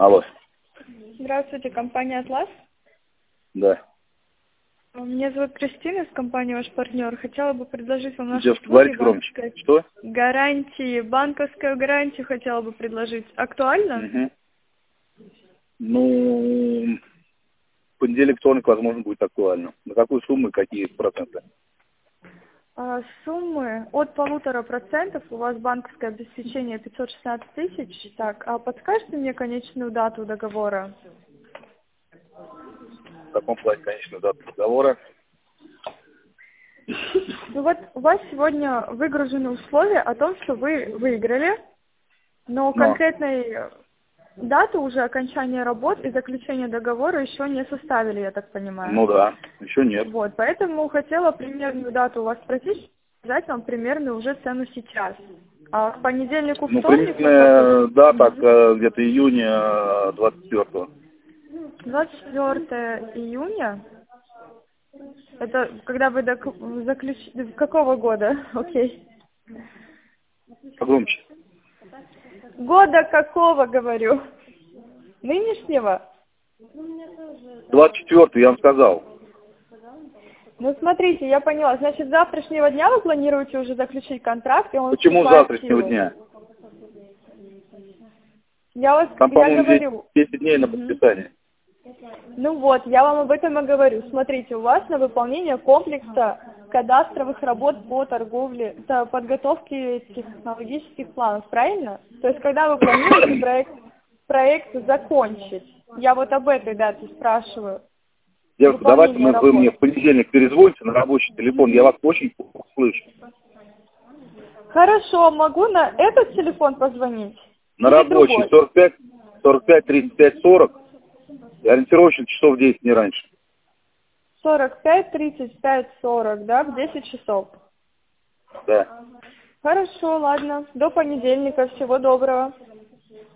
Алло. Здравствуйте, компания «Атлас». Да. Меня зовут Кристина, с компании «Ваш партнер». Хотела бы предложить вам наши Девушка, услуги, говорите громче. банковской Что? гарантии, банковскую гарантию хотела бы предложить. Актуально? Угу. Ну, в понедельник, вторник, возможно, будет актуально. На какую сумму и какие проценты? Суммы от 1,5%. У вас банковское обеспечение 516 тысяч. Так, а подскажете мне конечную дату договора? В каком плане, конечно, дату договора? Ну вот у вас сегодня выгружены условия о том, что вы выиграли, но Но. конкретной даты уже окончания работ и заключения договора еще не составили, я так понимаю. Ну да, еще нет. Вот, поэтому хотела примерную дату у вас спросить, сказать вам примерную уже цену сейчас. А к понедельнику, Ну, вторнику... примерная дата где-то июня 24-го. 24 июня? Это когда вы какого года? Окей. Погромче. Года какого, говорю? Нынешнего? 24-й, я вам сказал. Ну, смотрите, я поняла. Значит, с завтрашнего дня вы планируете уже заключить контракт, и он Почему с вступает в завтрашнего силу? дня? Я Там, по-моему, говорю. 10 дней на Мгм. подписание. Ну вот, я вам об этом и говорю. Смотрите, у вас на выполнение комплекса кадастровых работ по торговле, подготовке технологических планов, правильно? То есть, когда вы планируете проект закончить? Я вот об этой дате спрашиваю. Девушка, давайте Выполнение вы мне работ. в понедельник перезвоните на рабочий телефон. Я вас очень плохо слышу. Хорошо, могу на этот телефон позвонить? На Или рабочий другой? 45, 35, 40. И ориентировочно часов 10, не раньше. 45, 35, 40, да, в 10 часов. Да. Хорошо, ладно. До понедельника. Всего доброго.